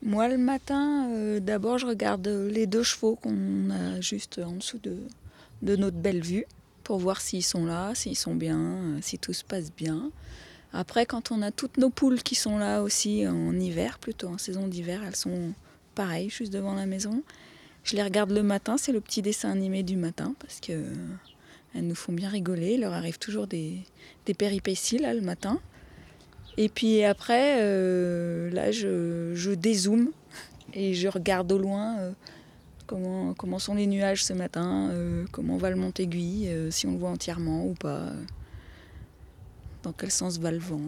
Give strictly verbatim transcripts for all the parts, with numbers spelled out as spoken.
Moi, le matin, euh, d'abord, je regarde les deux chevaux qu'on a juste en dessous de, de notre belle vue pour voir s'ils sont là, s'ils sont bien, euh, si tout se passe bien. Après, quand on a toutes nos poules qui sont là aussi en hiver, plutôt en saison d'hiver, elles sont pareilles, juste devant la maison. Je les regarde le matin, c'est le petit dessin animé du matin, parce que euh, elles nous font bien rigoler. Il leur arrive toujours des, des péripéties là le matin. Et puis après, euh, là, je, je dézoome et je regarde au loin euh, comment, comment sont les nuages ce matin, euh, comment va le Montéguy, euh, si on le voit entièrement ou pas, euh, dans quel sens va le vent.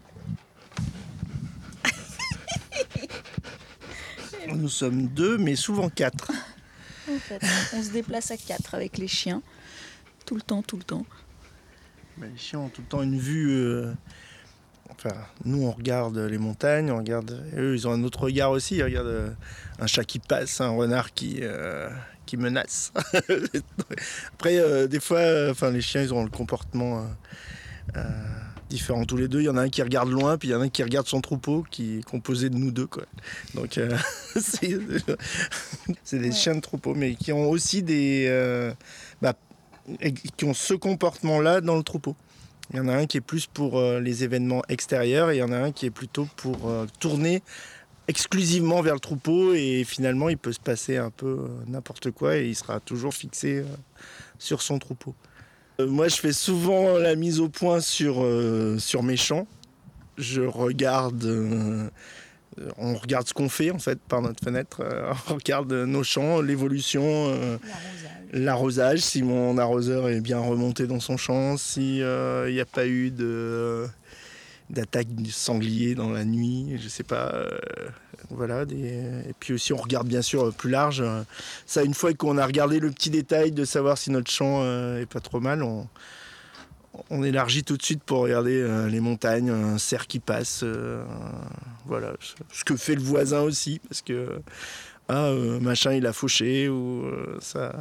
Nous sommes deux, mais souvent quatre. En fait, on se déplace à quatre avec les chiens, tout le temps, tout le temps. Bah, les chiens ont tout le temps une vue. Euh... Enfin, nous, on regarde les montagnes, on regarde. Et eux, ils ont un autre regard aussi. Ils regardent euh, un chat qui passe, un renard qui, euh, qui menace. Après, euh, des fois, euh, enfin, les chiens, ils ont le comportement euh, euh, différent tous les deux. Il y en a un qui regarde loin, puis il y en a un qui regarde son troupeau, qui est composé de nous deux, quoi. Donc, euh, c'est, c'est des ouais. chiens de troupeau, mais qui ont aussi des, euh, bah, qui ont ce comportement-là dans le troupeau. Il y en a un qui est plus pour euh, les événements extérieurs et il y en a un qui est plutôt pour euh, tourner exclusivement vers le troupeau et finalement il peut se passer un peu euh, n'importe quoi et il sera toujours fixé euh, sur son troupeau. Euh, moi je fais souvent la mise au point sur, euh, sur mes champs. Je regarde, euh, on regarde ce qu'on fait en fait par notre fenêtre, euh, on regarde nos champs, l'évolution. Euh, L'arrosage, si mon arroseur est bien remonté dans son champ, s'il n'y euh, a pas eu de, d'attaque du sanglier dans la nuit, je sais pas. Euh, voilà. Des... Et puis aussi, on regarde bien sûr plus large. Ça, une fois qu'on a regardé le petit détail de savoir si notre champ euh, est pas trop mal, on, on élargit tout de suite pour regarder euh, les montagnes, un cerf qui passe. Euh, voilà. Ce que fait le voisin aussi, parce que ah, euh, machin, il a fauché ou euh, ça.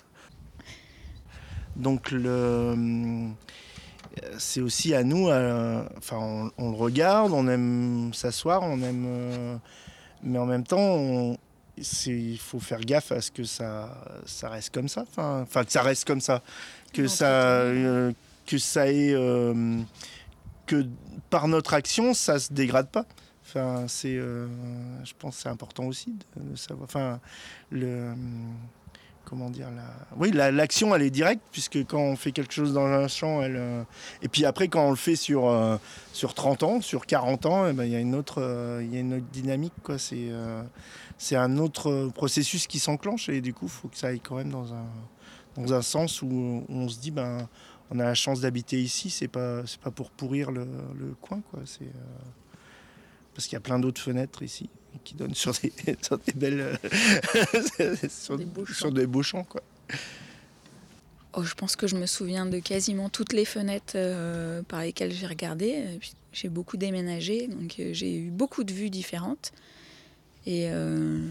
Donc le, c'est aussi à nous, à, enfin on, on le regarde, on aime s'asseoir, on aime, euh, mais en même temps, on, c'est, il faut faire gaffe à ce que ça, ça reste comme ça, enfin, enfin que ça reste comme ça, que ça, euh, que ça ait, euh, que par notre action, ça se dégrade pas. Enfin, c'est, euh, je pense, que c'est important aussi de, de savoir. Enfin, le comment dire la... Oui, la, l'action elle est directe puisque quand on fait quelque chose dans un champ, elle euh... et puis après quand on le fait sur euh, sur trente ans, sur quarante ans, il eh ben, y a une autre il euh, y a une autre dynamique quoi. C'est euh, c'est un autre processus qui s'enclenche et du coup il faut que ça aille quand même dans un dans un sens où on se dit ben on a la chance d'habiter ici, c'est pas c'est pas pour pourrir le, le coin quoi. C'est euh... parce qu'il y a plein d'autres fenêtres ici qui donnent sur des, sur des belles sur, des beaux sur des beaux champs quoi. Oh, je pense que je me souviens de quasiment toutes les fenêtres euh, par lesquelles j'ai regardé. J'ai beaucoup déménagé, donc euh, j'ai eu beaucoup de vues différentes. Et, euh,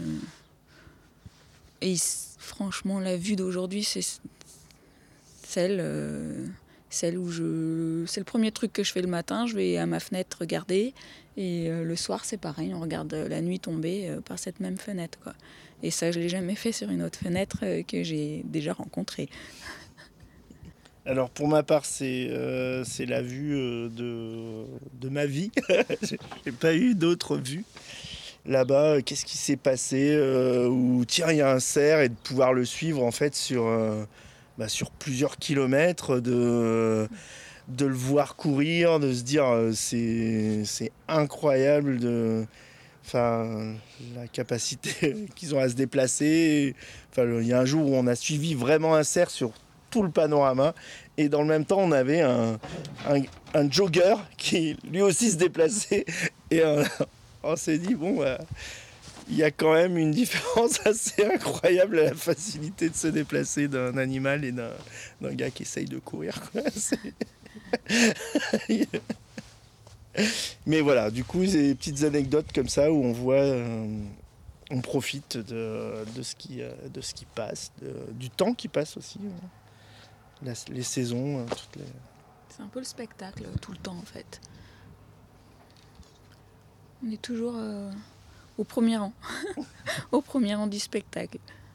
et franchement, la vue d'aujourd'hui, c'est celle, euh, celle où je... C'est le premier truc que je fais le matin. Je vais à ma fenêtre regarder. Et euh, le soir, c'est pareil. On regarde la nuit tomber euh, par cette même fenêtre, quoi. Et ça, je ne l'ai jamais fait sur une autre fenêtre euh, que j'ai déjà rencontrée. Alors pour ma part, c'est, euh, c'est la vue euh, de, de ma vie. J'ai pas eu d'autres vues. Là-bas, qu'est-ce qui s'est passé euh, Ou tiens, il y a un cerf et de pouvoir le suivre en fait sur, euh, bah, sur plusieurs kilomètres, de, de le voir courir, de se dire euh, c'est, c'est incroyable de... Enfin, la capacité qu'ils ont à se déplacer. Enfin, il y a un jour où on a suivi vraiment un cerf sur tout le panorama et dans le même temps on avait un, un, un jogger qui lui aussi se déplaçait et euh, on s'est dit bon bah, il y a quand même une différence assez incroyable à la facilité de se déplacer d'un animal et d'un, d'un gars qui essaye de courir quoi. Mais voilà, du coup, c'est des petites anecdotes comme ça où on voit, euh, on profite de, de, ce qui, euh, de ce qui passe, de, du temps qui passe aussi, euh, la, les saisons, euh, toutes les... C'est un peu le spectacle tout le temps en fait. On est toujours euh, au premier rang, au premier rang du spectacle.